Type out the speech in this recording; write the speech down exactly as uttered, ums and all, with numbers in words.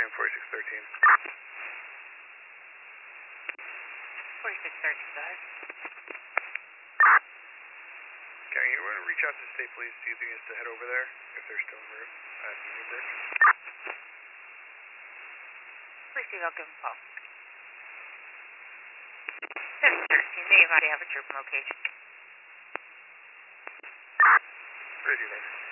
County forty-six thirteen. forty-six thirteen, go ahead. County, you want to reach out to the state police, see if they can head over there, if they're still en route at Union Bridge. Please see, I'll give them a call. seven thirteen, they already have a troop location. Where is he, Doctor?